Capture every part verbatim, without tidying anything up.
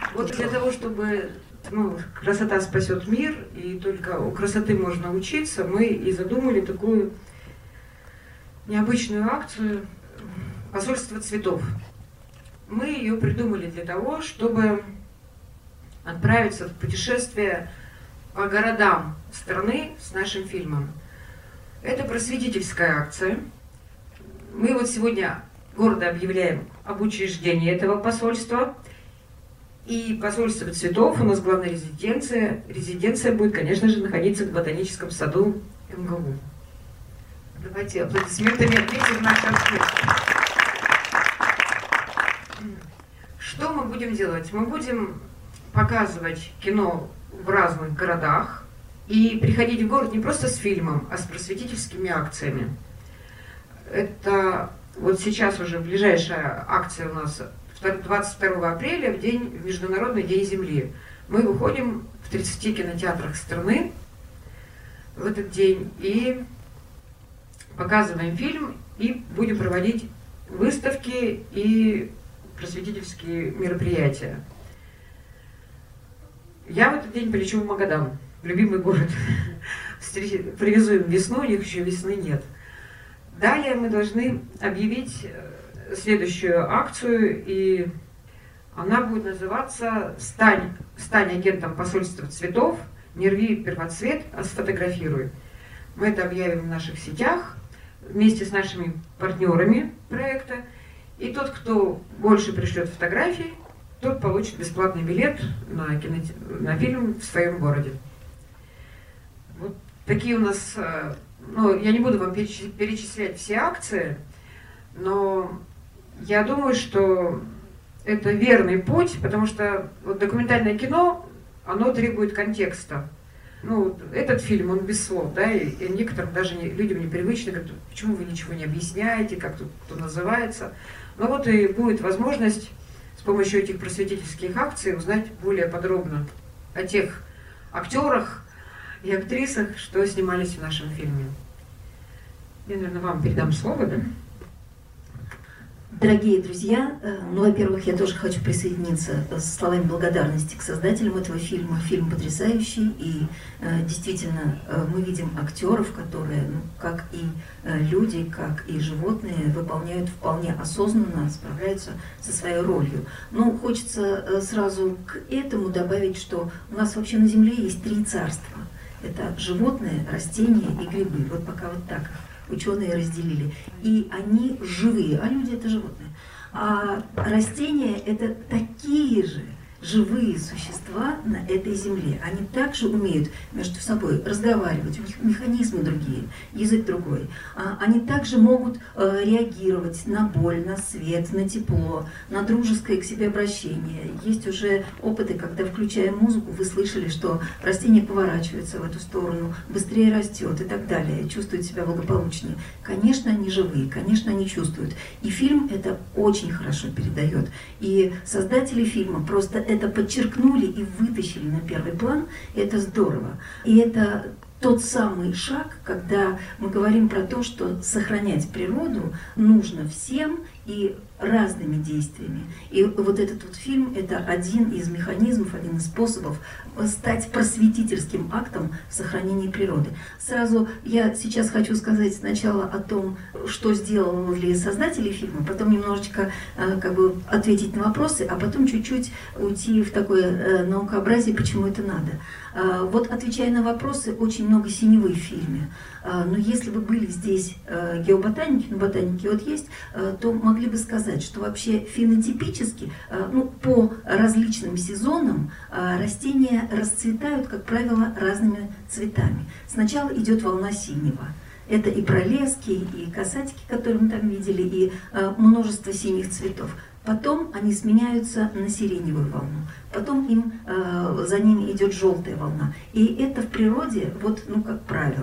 Вот для того, чтобы ну, красота спасет мир, и только у красоты можно учиться, мы и задумали такую необычную акцию «Посольство цветов». Мы ее придумали для того, чтобы отправиться в путешествие по городам страны с нашим фильмом. Это просветительская акция. Мы вот сегодня гордо объявляем об учреждении этого посольства. И посольство цветов, у нас главная резиденция. Резиденция будет, конечно же, находиться в ботаническом саду эм гэ у. Давайте аплодисментами отметим наш успех. Что мы будем делать? Мы будем показывать кино в разных городах и приходить в город не просто с фильмом, а с просветительскими акциями. Это вот сейчас уже ближайшая акция у нас двадцать второго апреля, в день, в Международный день Земли. Мы выходим в тридцати кинотеатрах страны в этот день и показываем фильм, и будем проводить выставки и просветительские мероприятия. Я в этот день полечу в Магадан, в любимый город. Привезу им весну, у них еще весны нет. Далее мы должны объявить следующую акцию, и она будет называться «Стань, стань агентом посольства цветов, не рви первоцвет, а сфотографируй». Мы это объявим в наших сетях вместе с нашими партнерами проекта. И тот, кто больше пришлет фотографий, тот получит бесплатный билет на, кино, на фильм в своем городе. Вот такие у нас... Ну, я не буду вам перечислять все акции, но я думаю, что это верный путь, потому что вот документальное кино, оно требует контекста. Ну, этот фильм, он без слов, да, и, и некоторым даже не, людям непривычно, говорят, почему вы ничего не объясняете, как тут это называется. Но вот и будет возможность с помощью этих просветительских акций узнать более подробно о тех актерах и актрисах, что снимались в нашем фильме. Я, наверное, вам передам слово, да? Дорогие друзья, ну, во-первых, я тоже хочу присоединиться с словами благодарности к создателям этого фильма. Фильм потрясающий, и э, действительно э, мы видим актеров, которые, ну, как и э, люди, как и животные, выполняют вполне осознанно, справляются со своей ролью. Но хочется э, сразу к этому добавить, что у нас вообще на Земле есть три царства. Это животные, растения и грибы. Вот пока вот так ученые разделили. И они живые, а люди — это животные. А растения — это такие же живые существа на этой земле. Они также умеют между собой разговаривать, у них механизмы другие, язык другой. Они также могут реагировать на боль, на свет, на тепло, на дружеское к себе обращение. Есть уже опыты, когда, включая музыку, вы слышали, что растение поворачивается в эту сторону, быстрее растет и так далее, чувствует себя благополучнее. Конечно, они живые, конечно, они чувствуют. И фильм это очень хорошо передает. И создатели фильма просто это подчеркнули и вытащили на первый план, и это здорово. И это тот самый шаг, когда мы говорим про то, что сохранять природу нужно всем и разными действиями. И вот этот вот фильм — это один из механизмов, один из способов стать просветительским актом в сохранении природы. Сразу я сейчас хочу сказать сначала о том, что сделали создатели фильма, потом немножечко как бы ответить на вопросы, а потом чуть-чуть уйти в такое наукообразие, почему это надо. Вот, отвечая на вопросы, очень много синевы в фильме. Но если бы были здесь геоботаники, ну ботаники вот есть, то могли бы сказать, что вообще фенотипически, ну, по различным сезонам растения расцветают, как правило, разными цветами. Сначала идет волна синего. Это и пролески, и касатики, которые мы там видели, и множество синих цветов. Потом они сменяются на сиреневую волну, потом им, э, за ними идет желтая волна. И это в природе, вот, ну, как правило.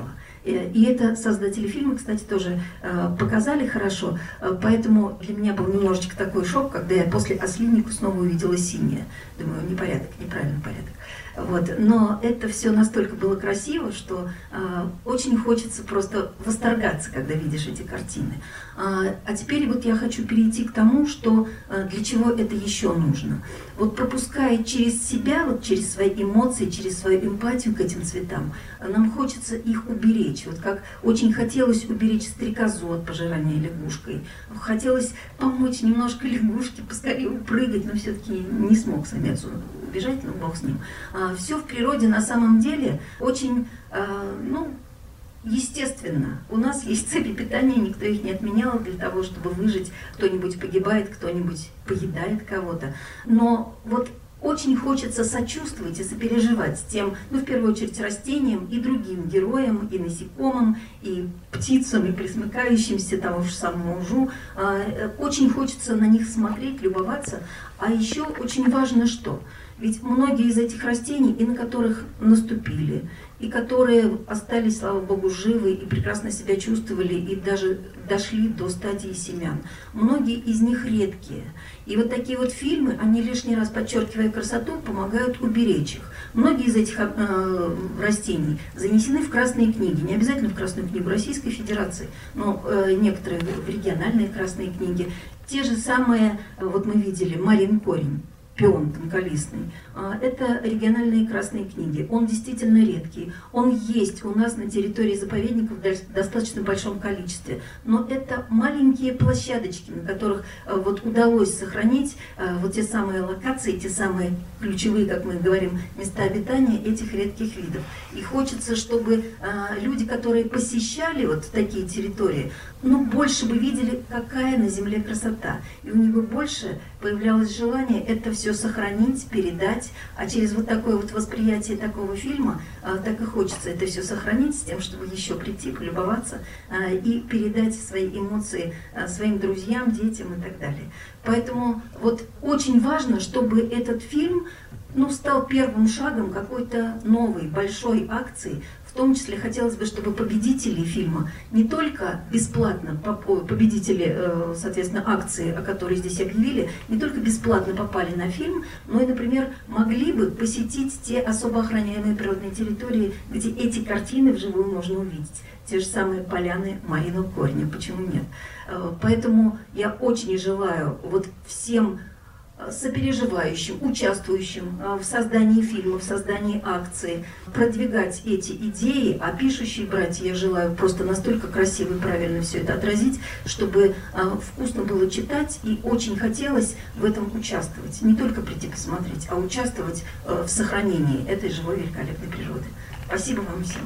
И это создатели фильма, кстати, тоже показали хорошо. Поэтому для меня был немножечко такой шок, когда я после «Ослинника» снова увидела «Синее». Думаю, непорядок, неправильный порядок. Вот. Но это все настолько было красиво, что э, очень хочется просто восторгаться, когда видишь эти картины. А, а теперь вот я хочу перейти к тому, что э, для чего это еще нужно. Вот пропуская через себя, вот через свои эмоции, через свою эмпатию к этим цветам, нам хочется их уберечь. Вот как очень хотелось уберечь стрекозу от пожирания лягушкой. Хотелось помочь немножко лягушке поскорее прыгать, но все-таки не смог самец убежать, но бог с ним. Все в природе на самом деле очень, ну, естественно. У нас есть цепи питания, никто их не отменял для того, чтобы выжить. Кто-нибудь погибает, кто-нибудь поедает кого-то. Но вот очень хочется сочувствовать и сопереживать тем, ну, в первую очередь, растениям и другим героям, и насекомым, и птицам, и пресмыкающимся тому же самому ужу. Очень хочется на них смотреть, любоваться. А еще очень важно что? Ведь многие из этих растений, и на которых наступили, и которые остались, слава богу, живы и прекрасно себя чувствовали, и даже дошли до стадии семян, многие из них редкие. И вот такие вот фильмы, они лишний раз, подчеркивая красоту, помогают уберечь их. Многие из этих э, растений занесены в красные книги, не обязательно в Красную книгу Российской Федерации, но э, некоторые в региональные красные книги. Те же самые, вот мы видели, Марин корень, пион тонколистный. Это региональные красные книги. Он действительно редкий. Он есть у нас на территории заповедников в достаточно большом количестве. Но это маленькие площадочки, на которых вот удалось сохранить вот те самые локации, те самые ключевые, как мы говорим, места обитания этих редких видов. И хочется, чтобы люди, которые посещали вот такие территории, ну, больше бы видели, какая на Земле красота. И у них бы больше появлялось желание это все сохранить, передать. А через вот такое вот восприятие такого фильма, так и хочется это все сохранить, с тем, чтобы еще прийти, полюбоваться и передать свои эмоции своим друзьям, детям и так далее. Поэтому вот очень важно, чтобы этот фильм, ну, стал первым шагом какой-то новой, большой акции. В том числе хотелось бы, чтобы победители фильма не только бесплатно, победители, соответственно, акции, о которой здесь объявили, не только бесплатно попали на фильм, но и, например, могли бы посетить те особо охраняемые природные территории, где эти картины вживую можно увидеть. Те же самые поляны Мариного корня, почему нет? Поэтому я очень желаю вот всем сопереживающим, участвующим в создании фильма, в создании акции, продвигать эти идеи, а пишущие братья, я желаю просто настолько красиво и правильно все это отразить, чтобы вкусно было читать и очень хотелось в этом участвовать. Не только прийти посмотреть, а участвовать в сохранении этой живой великолепной природы. Спасибо вам всем.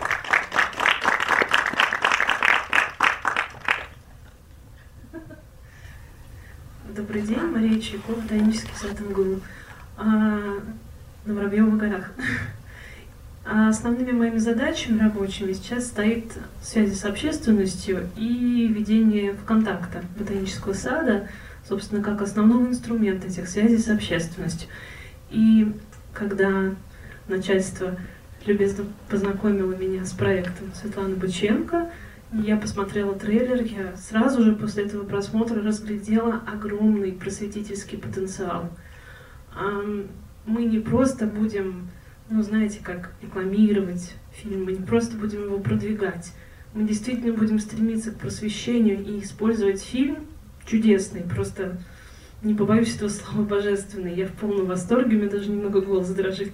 Добрый день, Мария Чайкова, Ботанический сад МГУ, а, на Воробьевых горах. А основными моими задачами рабочими сейчас стоит связи с общественностью и ведение ВКонтакта Ботанического сада, собственно, как основного инструмента этих связей с общественностью. И когда начальство любезно познакомило меня с проектом Светланы Быченко, я посмотрела трейлер, я сразу же после этого просмотра разглядела огромный просветительский потенциал. Мы не просто будем, ну знаете, как рекламировать фильм, мы не просто будем его продвигать, мы действительно будем стремиться к просвещению и использовать фильм чудесный, просто не побоюсь этого слова, божественный. Я в полном восторге, у меня даже немного голос дрожит.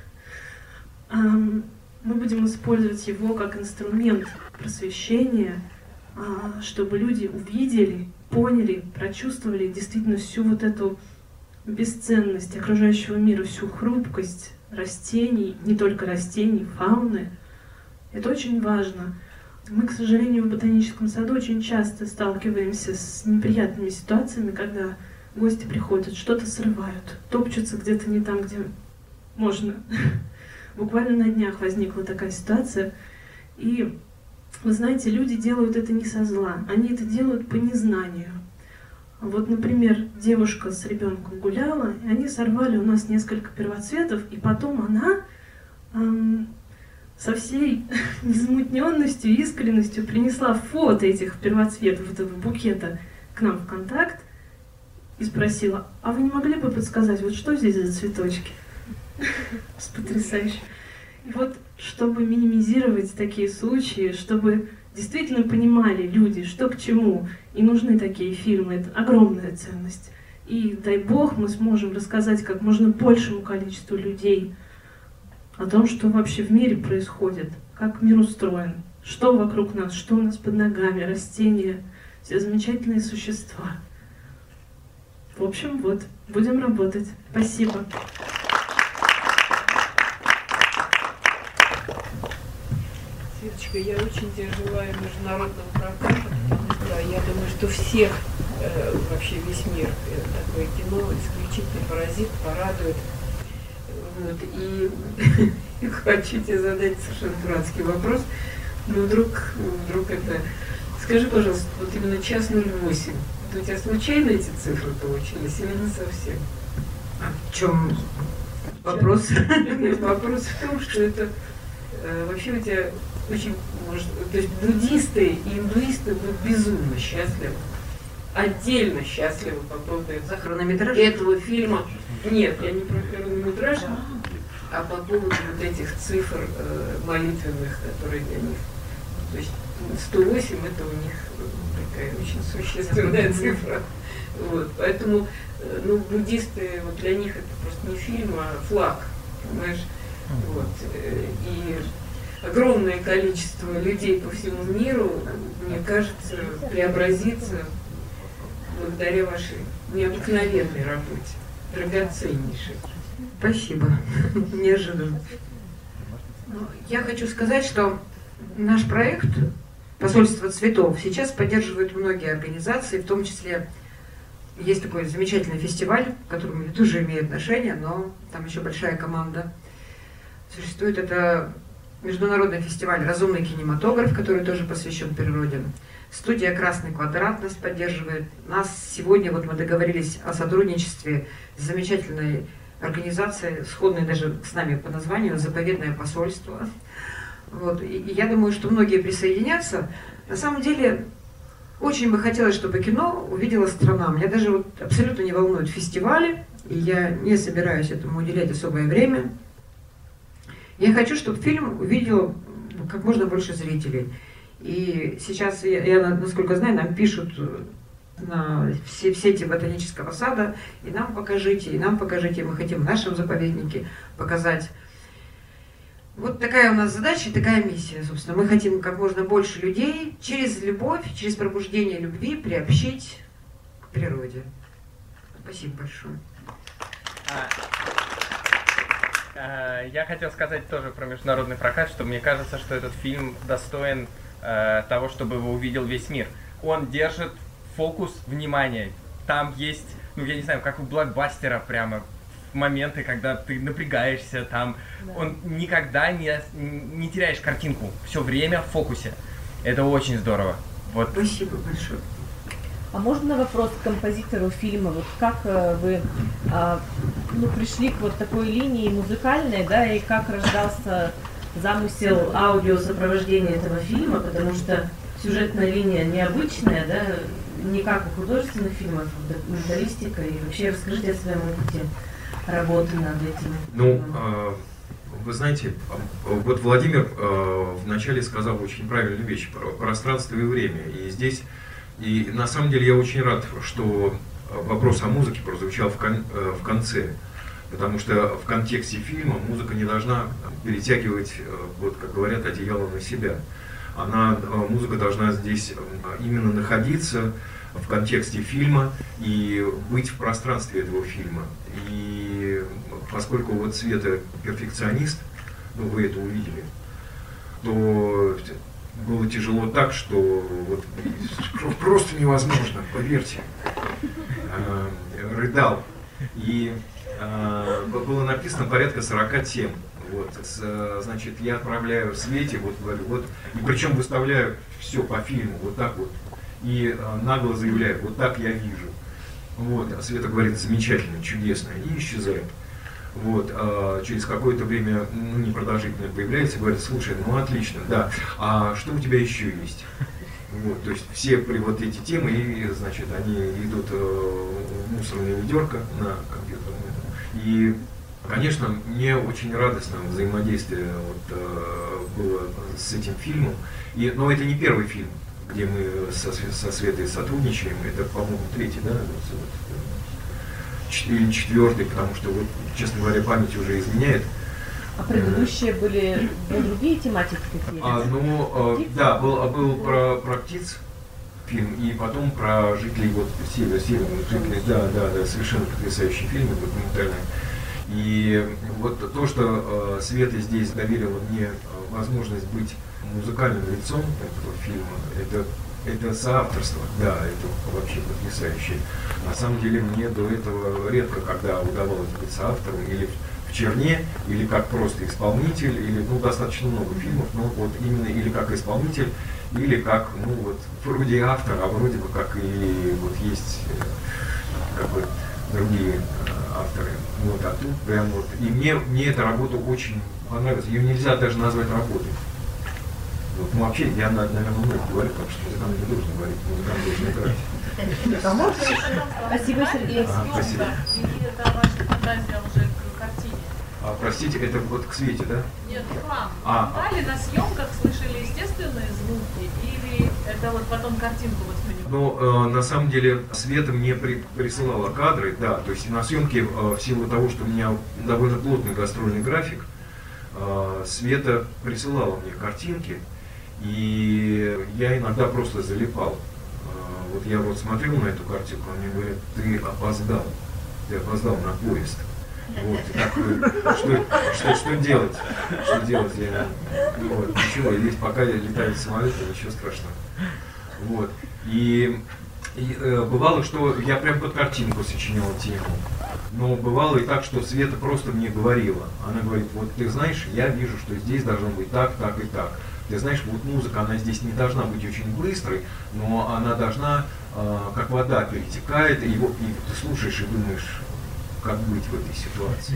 Мы будем использовать его как инструмент просвещения, чтобы люди увидели, поняли, прочувствовали действительно всю вот эту бесценность окружающего мира, всю хрупкость растений, не только растений, фауны. Это очень важно. Мы, к сожалению, в ботаническом саду очень часто сталкиваемся с неприятными ситуациями, когда гости приходят, что-то срывают, топчутся где-то не там, где можно. Буквально на днях возникла такая ситуация, и, вы знаете, люди делают это не со зла, они это делают по незнанию. Вот, например, девушка с ребенком гуляла, и они сорвали у нас несколько первоцветов, и потом она эм, со всей незамутненностью, искренностью принесла фото этих первоцветов, этого букета к нам в контакт и спросила: а вы не могли бы подсказать, вот что здесь за цветочки? Потрясающе. И вот, чтобы минимизировать такие случаи, чтобы действительно понимали люди, что к чему, и нужны такие фильмы, это огромная ценность. И дай бог мы сможем рассказать как можно большему количеству людей о том, что вообще в мире происходит, как мир устроен, что вокруг нас, что у нас под ногами, растения, все замечательные существа. В общем, вот, будем работать. Спасибо. Светочка, я очень тебе желаю международного проката, потому что я думаю, что всех, э, вообще весь мир, э, такое кино исключительный паразит, порадует. Вот, и хочу тебе задать совершенно дурацкий вопрос, но вдруг, вдруг это... Скажи, пожалуйста, вот именно час ноль восемь, это у тебя случайно эти цифры получились или не совсем? А в чем вопрос? Нет, вопрос в том, что это э, вообще у тебя очень, может, то есть буддисты и индуисты будут безумно счастливы, отдельно счастливы по поводу За хронометраж? этого фильма. Нет, я не про хронометраж, а по поводу вот этих цифр э, молитвенных, которые для них. То есть сто восемь это у них такая очень существенная цифра. Вот, поэтому э, ну, буддисты, вот для них это просто не фильм, а флаг, понимаешь? Вот, э, и огромное количество людей по всему миру, мне кажется, преобразится благодаря вашей необыкновенной работе, драгоценнейшей. Спасибо. Неожиданно. Ну, я хочу сказать, что наш проект «Посольство цветов» сейчас поддерживают многие организации, в том числе есть такой замечательный фестиваль, к которому я тоже имею отношение, но там еще большая команда существует. Это международный фестиваль «Разумный кинематограф», который тоже посвящен природе. Студия «Красный квадрат» нас поддерживает. Нас сегодня, вот мы договорились о сотрудничестве с замечательной организацией, сходной даже с нами по названию «Заповедное посольство». Вот. И, и я думаю, что многие присоединятся. На самом деле, очень бы хотелось, чтобы кино увидела страна. Меня даже вот абсолютно не волнуют фестивали, и я не собираюсь этому уделять особое время. Я хочу, чтобы фильм увидел как можно больше зрителей. И сейчас, я, я насколько знаю, нам пишут на все, в сети ботанического сада, и нам покажите, и нам покажите, мы хотим в нашем заповеднике показать. Вот такая у нас задача, такая миссия, собственно. Мы хотим как можно больше людей через любовь, через пробуждение любви приобщить к природе. Спасибо большое. Я хотел сказать тоже про международный прокат, что мне кажется, что этот фильм достоин э, того, чтобы его увидел весь мир. Он держит фокус внимания. Там есть, ну я не знаю, как у блокбастера прямо моменты, когда ты напрягаешься, там да. Он никогда не, не теряешь картинку. Все время в фокусе. Это очень здорово. Вот. Спасибо большое. А можно вопрос к композитору фильма? Вот как э, вы э, ну, пришли к вот такой линии музыкальной, да, и как рождался замысел аудиосопровождения этого фильма, потому что сюжетная линия необычная, да, не как у художественных фильмов, документалистика, и вообще расскажите о своем опыте работы над этим. Ну, э, вы знаете, вот Владимир э, вначале сказал очень правильную вещь про пространство и время, и здесь И на самом деле я очень рад, что вопрос о музыке прозвучал в, кон, в конце, потому что в контексте фильма музыка не должна перетягивать, вот как говорят, одеяло на себя. Она, музыка должна здесь именно находиться в контексте фильма и быть в пространстве этого фильма. И поскольку вот Света перфекционист, ну вы это увидели, то было тяжело так, что вот просто невозможно, поверьте. Рыдал. И было написано порядка сорока тем. Вот, значит, я отправляю Свете, вот говорю, вот, и причем выставляю все по фильму, вот так вот, и нагло заявляю, вот так я вижу. Вот, а Света говорит, замечательно, чудесно, и исчезает. Вот, а через какое-то время, ну, непродолжительное появляется, говорит, слушай, ну отлично, да, а что у тебя еще есть? Вот, то есть все при вот эти темы, и, значит, они идут э, в мусорное ведерко на компьютерном. И, конечно, мне очень радостно взаимодействие вот, э, было с этим фильмом. И, но это не первый фильм, где мы со, со Светой сотрудничаем. Это, по-моему, третий, да? Или четвертый, потому что, вот, честно говоря, память уже изменяет. А предыдущие были ну, другие тематики какие-то? А, ну, э, да, был, был про, про птиц фильм, и потом про жителей вот севера, северных жителей. Да, да, да, совершенно потрясающий фильм, документальный. И вот то, что э, Света здесь доверила мне возможность быть музыкальным лицом этого фильма, это, это соавторство, да, это вообще потрясающе. На самом деле мне до этого редко когда удавалось быть соавтором или в черне, или как просто исполнитель, или, ну, достаточно много фильмов, но вот именно или как исполнитель, или как, ну, вот, вроде автор, а вроде бы как и вот есть, как бы, другие авторы. Вот, а тут прям вот, и мне, мне эта работа очень понравилась, ее нельзя даже назвать работой. Вот, ну, вообще, я, наверное, много говорю, потому что музыкант не должен говорить, музыкант должен играть. Спасибо, Сергей. А, спасибо. Или это ваша фантазия уже к картине? А, простите, это вот к Свете, да? Нет, к вам. А. Бывали на съемках, слышали естественные звуки, или это вот потом картинку воспринимали? Ну, э, на самом деле, Света мне при, присылала кадры, да, то есть на съемке, э, в силу того, что у меня довольно плотный гастрольный график, э, Света присылала мне картинки, и я иногда просто залипал. Э, вот я вот смотрел на эту картинку, они говорят, ты опоздал, ты опоздал на поезд. Вот, так, что, что, что делать? Что делать? Я, вот, ничего, здесь пока я летаю в самолете, ничего страшного. Вот. И, и э, бывало, что я прям под картинку сочинял тему. Но бывало и так, что Света просто мне говорила. Она говорит, вот ты знаешь, я вижу, что здесь должно быть так, так и так. Ты знаешь, вот музыка, она здесь не должна быть очень быстрой, но она должна, э, как вода перетекает, и, вот, и ты слушаешь и думаешь, как быть в этой ситуации.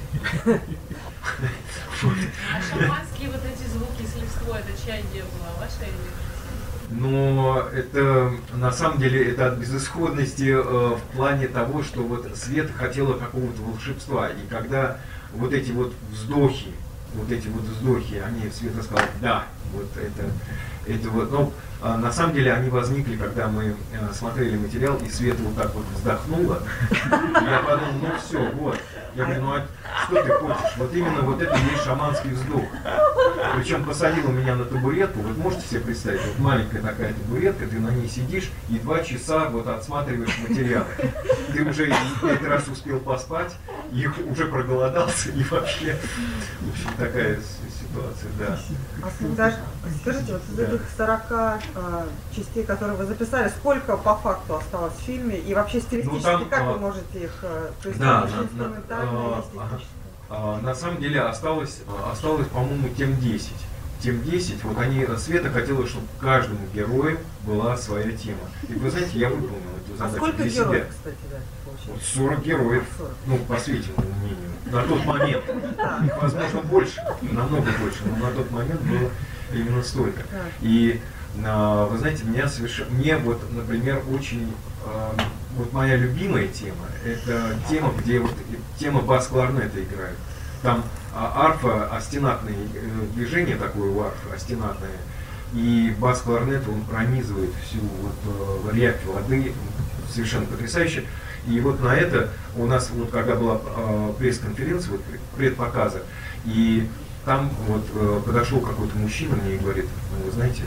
А шаманские вот эти звуки, следство, это чья идея была, ваша или? Но это, на самом деле, это от безысходности э, в плане того, что вот Света хотела какого-то волшебства. И когда вот эти вот вздохи, вот эти вот вздохи, они, Света сказала, да, вот это, это вот, ну, а на самом деле они возникли, когда мы э, смотрели материал, и Света вот так вот вздохнула. И я подумал, ну все, вот. Я говорю, ну а что ты хочешь? Вот именно вот это и есть шаманский вздох. Причем посадила меня на табуретку, вот можете себе представить, вот маленькая такая табуретка, ты на ней сидишь и два часа вот отсматриваешь материал. Ты уже пять раз успел поспать, и уже проголодался, и вообще, в общем, такая ситуация, да. А скажите, вот из этих сорока э, частей, которые вы записали, сколько по факту осталось в фильме, и вообще стилистически, ну, там, как а, вы можете их, э, то есть да, там на, инструментально, а, эстетически? А, на самом деле осталось, осталось, по-моему, тем десять. Тем десять, вот они, Света хотела, чтобы каждому герою была своя тема. И вы знаете, я выполнил эту задачу а сколько для героев, себя. Кстати, да, получилось? сорок героев, сорок. Ну, по Светиному мнению, на тот момент. Их, возможно, больше, намного больше, но на тот момент было именно столько. И, вы знаете, меня совершенно, мне вот, например, очень, вот моя любимая тема, это тема, где вот тема бас-кларнета играет. Там арфа, астенатное движение такое у арфы, астенатное, и бас-кларнет, он пронизывает всю вот рябь воды, совершенно потрясающе. И вот на это у нас, вот когда была э, пресс-конференция, вот, предпоказа, и там вот э, подошел какой-то мужчина мне и говорит, ну вы знаете,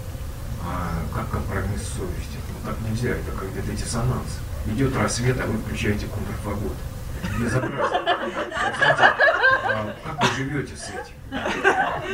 а как компромисс совести? Ну так нельзя, это как это диссонанс. Идет рассвет, а вы включаете контрфагот. Безобразно. Вот, знаете, а, как вы живете с этим?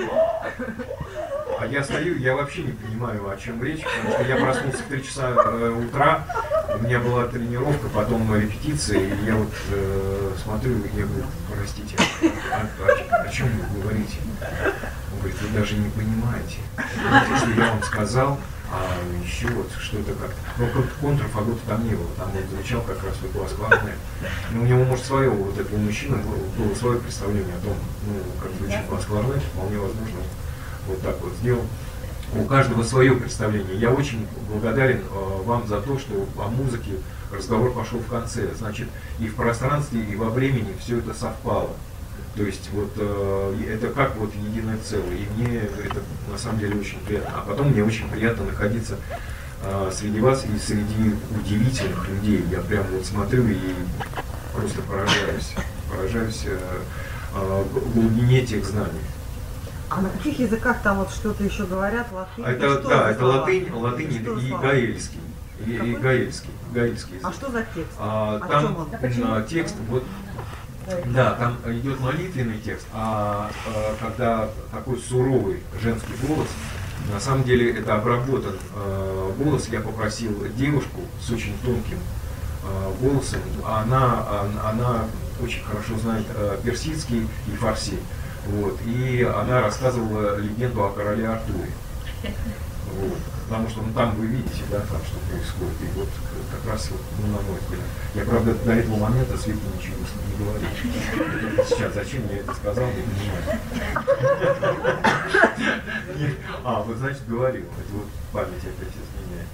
А я стою, я вообще не понимаю, о чем речь, потому что я проснулся в три часа э, утра, у меня была тренировка, потом репетиция, и я вот э, смотрю, и я говорю, простите, а, а, о чем вы говорите? Он говорит, вы даже не понимаете. Знаете, что я вам сказал, А еще вот что-то как-то... Ну, контрфагота там не было, там он звучал как раз вот бас кларнет. Но у него, может, свое, вот этого мужчины, было свое представление о том, ну, как звучит бас кларнет, вполне возможно, вот так вот сделал. У каждого свое представление. Я очень благодарен э, вам за то, что о музыке разговор пошел в конце. Значит, и в пространстве, и во времени все это совпало. То есть вот э, это как вот единое целое. И мне это на самом деле очень приятно. А потом мне очень приятно находиться э, среди вас и среди удивительных людей. Я прям вот смотрю и просто поражаюсь. Поражаюсь э, э, глубине тех знаний. А на каких языках там вот что-то еще говорят? Латынь? Это, что да, это слова? латынь, латынь и, и гаэльский. И, и гаэльский, гаэльский язык. А что за текст? А, О там чем он? а, текст, вот, да, там идет молитвенный текст, а, а когда такой суровый женский голос, на самом деле это обработан а, голос. Я попросил девушку с очень тонким а, голосом, она, она, она очень хорошо знает а, персидский и фарси. Вот, и она рассказывала легенду о короле Артуре. Вот, потому что ну, там вы видите, да, там что происходит. И вот как раз, вот, ну, на мой взгляд. Я, правда, до этого момента Свете ничего не говорил. Сейчас зачем я это сказал, не понимаю. А, вот значит говорил. Это вот память опять изменяет.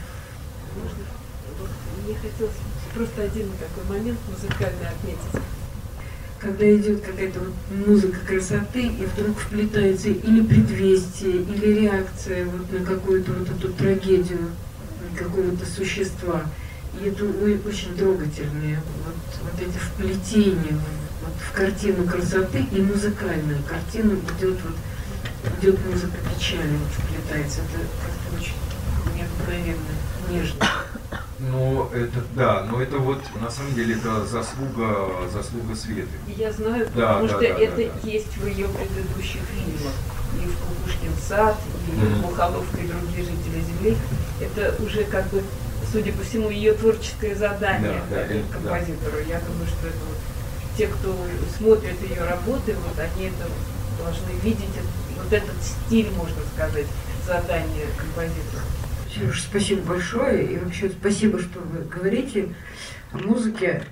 Мне хотелось просто один такой момент музыкальный отметить. Когда идет какая-то вот музыка красоты, и вдруг вплетается или предвестие, или реакция вот на какую-то вот эту трагедию какого-то существа. И это очень трогательные вот, вот эти вплетения вот, в картину красоты и музыкальную картину идет вот идет музыка печали, вот вплетается. Это как-то очень необыкновенно нежно. Ну, это да, но это вот на самом деле это заслуга, заслуга Светы. Я знаю, да, потому да, что да, это да, да. есть в ее предыдущих фильмах. И в «Кукушкин сад», и mm-hmm. в «Мухоловка» и другие жители Земли. Это уже как бы, судя по всему, ее творческое задание да, да, это, композитору. Да. Я думаю, что это вот те, кто смотрит ее работы, вот они это должны видеть, вот этот стиль, можно сказать, задания композитора. Сереж, спасибо большое, и вообще спасибо, что вы говорите о музыке.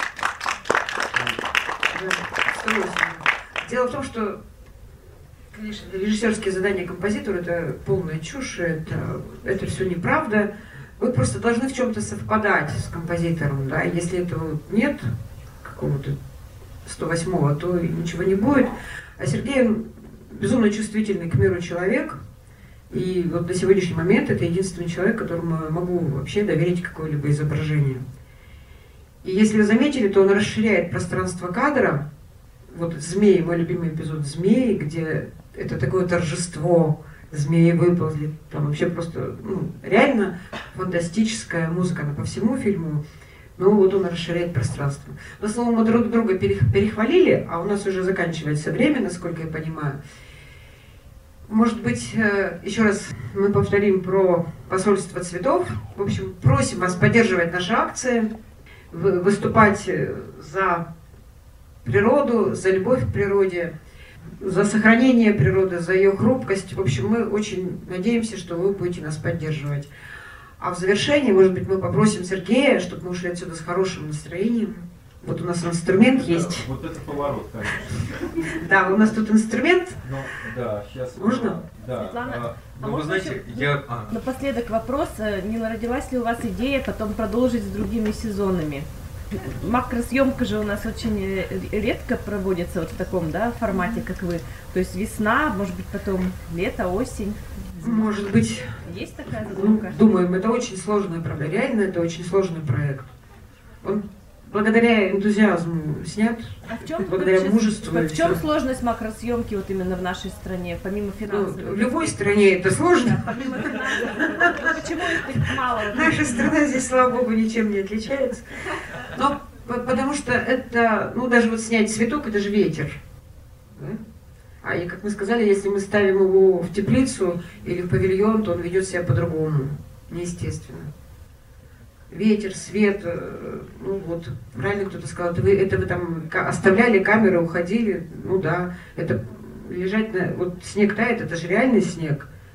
Дело в том, что, конечно, режиссерские задания композитора — это полная чушь, это, это все неправда. Вы просто должны в чем-то совпадать с композитором, да, если этого нет, какого-то сто восьмого, то ничего не будет. А Сергей безумно чувствительный к миру человек. И вот на сегодняшний момент это единственный человек, которому я могу вообще доверить какое-либо изображение. И если вы заметили, то он расширяет пространство кадра. Вот «Змеи», мой любимый эпизод «Змеи», где это такое торжество, змеи выползли. Там вообще просто, ну, реально фантастическая музыка, она по всему фильму. Но вот он расширяет пространство. Но, словом, мы друг друга перехвалили, а у нас уже заканчивается время, насколько я понимаю. Может быть, еще раз мы повторим про посольство цветов. В общем, просим вас поддерживать наши акции, выступать за природу, за любовь к природе, за сохранение природы, за ее хрупкость. В общем, мы очень надеемся, что вы будете нас поддерживать. А в завершении, может быть, мы попросим Сергея, чтобы мы ушли отсюда с хорошим настроением. Вот у нас инструмент да, есть. Вот это поворот, конечно. Да, у нас тут инструмент. Ну, да, сейчас. Можно? Да. Светлана, а, а ну, вы знаете, еще, я... А. Напоследок вопрос, не родилась ли у вас идея потом продолжить с другими сезонами? Макросъемка же у нас очень редко проводится вот в таком, да, формате, как вы. То есть весна, может быть, потом лето, осень. Может быть. Есть такая задумка? Думаем, это очень сложная проблема. Реально, это очень сложный проект. Он благодаря энтузиазму снят, а в чем, благодаря мужеству. В чем сложность макросъемки вот именно в нашей стране, помимо финансов? Ну, в любой стране это сложно. Да, помимо финансов. Почему их мало? Наша страна здесь, слава богу, ничем не отличается. Но потому что это, ну даже вот снять цветок, это же ветер. Да? А и, как мы сказали, если мы ставим его в теплицу или в павильон, то он ведет себя по-другому, неестественно. Ветер, свет, ну вот, правильно кто-то сказал, это вы, это вы там оставляли камеры, уходили, ну да, это лежать на, вот снег тает, это же реальный снег,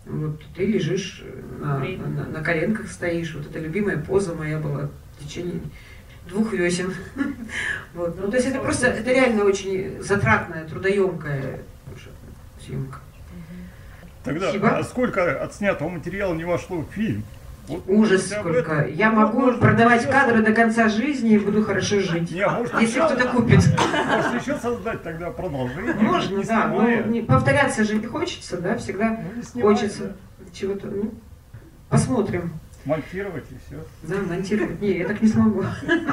Вот ты лежишь на, на, на коленках стоишь. Вот это любимая поза моя была в течение двух весен. Вот. Ну, то есть это просто, это реально очень затратная, трудоемкая съемка. Тогда Спасибо. а сколько отснятого материала не вошло в фильм? Вот, ужас сколько. Я могу может, продавать еще... кадры до конца жизни и буду хорошо жить. Не, может, если еще... кто-то купит. Может еще создать тогда продолжение? Можно, не да. Но не, повторяться же не хочется, да, всегда ну, снимать, хочется да. чего-то. Ну, посмотрим. Монтировать и все. Да, монтировать. Не, я так не смогу.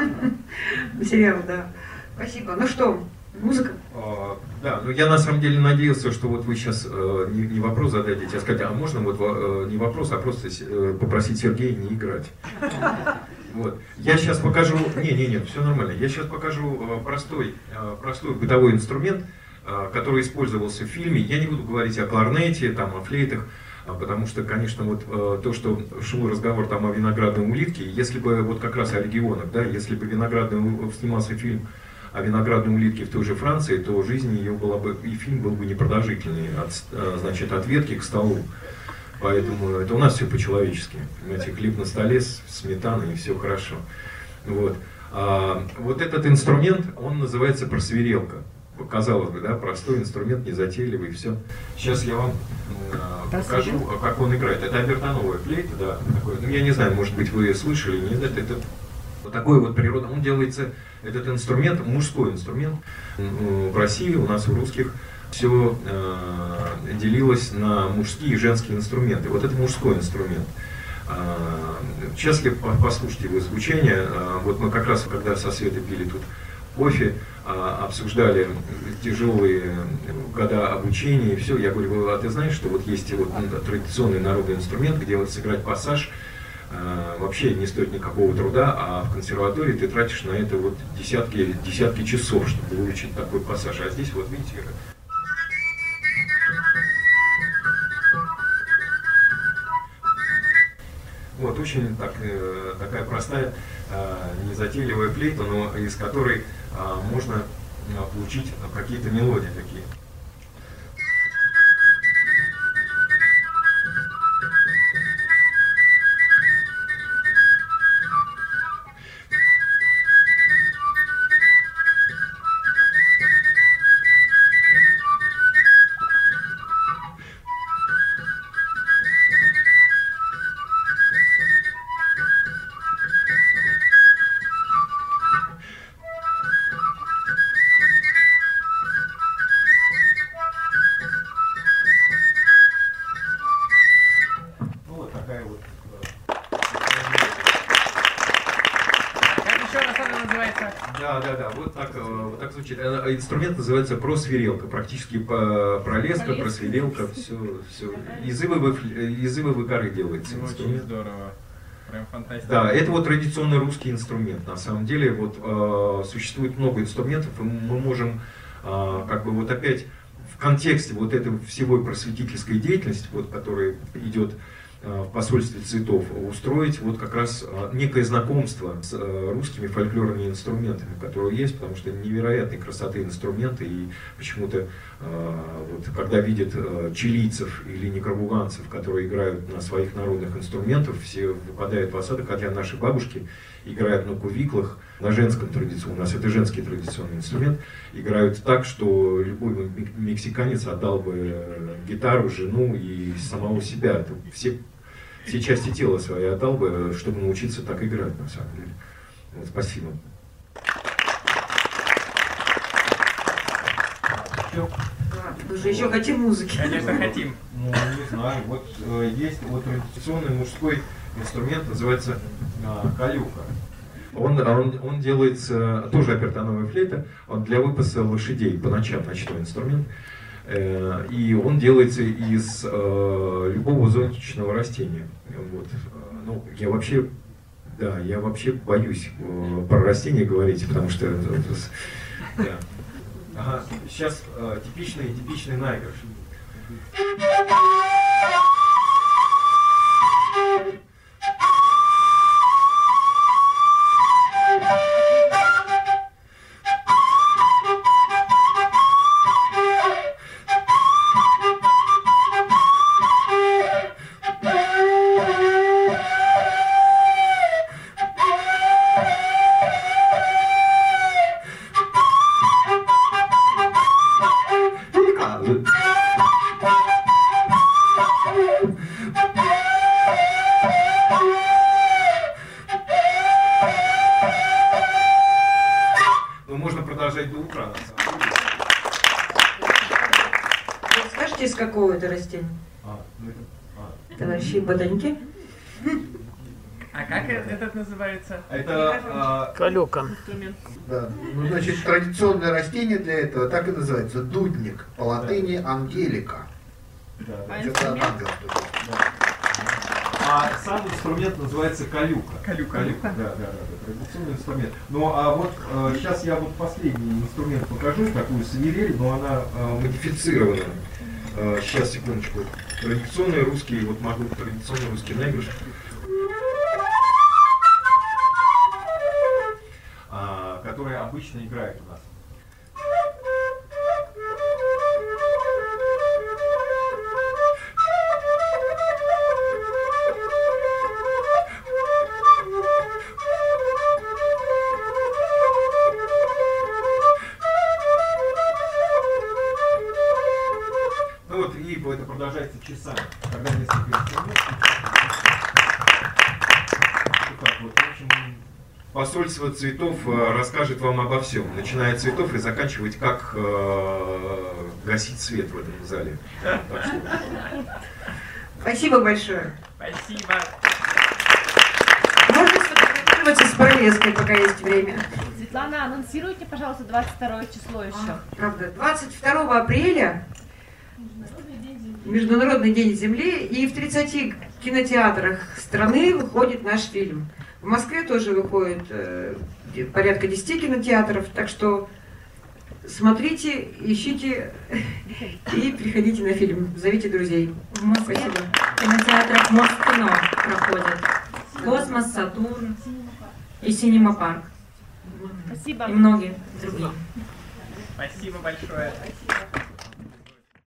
Сериал, да. Спасибо. Ну что, музыка? А, да, ну я на самом деле надеялся, что вот вы сейчас э, не, не вопрос зададите, а сказать, а можно вот э, не вопрос, а просто э, попросить Сергея не играть. Вот. Я сейчас покажу, не-не-не, все нормально, я сейчас покажу э, простой, э, простой бытовой инструмент, э, который использовался в фильме. Я не буду говорить о кларнете, там, о флейтах, потому что, конечно, вот э, то, что шел разговор там о виноградной улитке, если бы вот как раз о регионах, да, если бы виноградный снимался фильм о виноградной улитке в той же Франции, то жизнь ее была бы, и фильм был бы непродолжительный, от, значит, от ветки к столу. Поэтому это у нас все по-человечески. Понимаете, хлеб на столе, сметана и все хорошо. Вот. А, вот этот инструмент, он называется просвирелка. Казалось бы, да, простой инструмент, незатейливый, и все. Сейчас я вам э, покажу, как он играет. Это обертоновая флейта, да, такой, ну, я не знаю, может быть, вы слышали, нет, это, это вот такой вот природный, он делается, этот инструмент, мужской инструмент. В России, у нас, у русских, все э, делилось на мужские и женские инструменты. Вот это мужской инструмент. Сейчас я послушайте его звучание. Вот мы как раз, когда со Светой пили тут кофе, обсуждали тяжелые года обучения и все. Я говорю, а ты знаешь, что вот есть вот традиционный народный инструмент, где вот сыграть пассаж вообще не стоит никакого труда, а в консерватории ты тратишь на это вот десятки, десятки часов, чтобы выучить такой пассаж. А здесь вот видите, вот очень так, такая простая, незатейливая флейта, но из которой можно получить какие-то мелодии такие. Инструмент называется просвирелка, практически по пролеска, просвирелка, все, все. Из ивовой коры делается инструмент. Очень здорово, прям фантастика. Да, это вот традиционный русский инструмент. На самом деле вот э, существует много инструментов, и мы можем э, как бы вот опять в контексте вот этой всего просветительской деятельности, вот, которая идет в посольстве цветов, устроить вот как раз некое знакомство с русскими фольклорными инструментами, которые есть, потому что невероятной красоты инструменты, и почему-то вот, когда видят чилийцев или никарагуанцев, которые играют на своих народных инструментах, все выпадают в осадок, хотя наши бабушки играют на кувиклах, на женском традиционном, у нас это женский традиционный инструмент, играют так, что любой мексиканец отдал бы гитару, жену и самого себя. Все, все части тела свои отдал бы, чтобы научиться так играть, на самом деле. Вот, спасибо. Мы же еще хотим музыки. Конечно, хотим. Ну, не знаю. Вот э, есть вот традиционный мужской инструмент, называется э, калюка. Он, он, он делается, тоже обертоновая флейта, он для выпаса лошадей по ночам, ночной инструмент. Э, и он делается из э, любого зонтичного растения. Вот. Ну, я вообще, да, я вообще боюсь э, про растения говорить, потому что... Э, да. Ага, сейчас э, типичный, типичный наигрыш. Скажите, из какого это растения? А, ну это... а. Товарищи ботаники. А как этот называется? Это... А... Калюка. Да. Ну, значит, традиционное растение для этого так и называется дудник. По латыни ангелика. Да, да. А Это инструмент? ангел. Да. А сам инструмент называется калюка. Калюка. Калюка, да, да, да, да, традиционный инструмент. Ну а вот э, сейчас я вот последний инструмент покажу, такую свирель, но она э, модифицирована. Э, сейчас, секундочку. Традиционный русский, вот могу традиционный русский наигрыш. А, которые обычно играют у нас. Ну вот, и это продолжается часами, когда несколько инструментов. Так, вот, в общем, посольство цветов э, расскажет вам обо всем, начиная от цветов и заканчивать, как э, гасить свет в этом зале. Так что... Спасибо большое. Спасибо. Можно сфотографироваться с Пролеской, пока есть время. Светлана, анонсируйте, пожалуйста, двадцать второе число еще. А, правда, двадцать второго апреля Международный день Земли, и в тридцати кинотеатрах страны выходит наш фильм. В Москве тоже выходит э, порядка десяти кинотеатров, так что смотрите, ищите и приходите на фильм, зовите друзей. В Москве Спасибо. в кинотеатрах Москино проходят Космос, Сатурн и Синема Парк. Спасибо. И многие другие. Спасибо большое. Спасибо.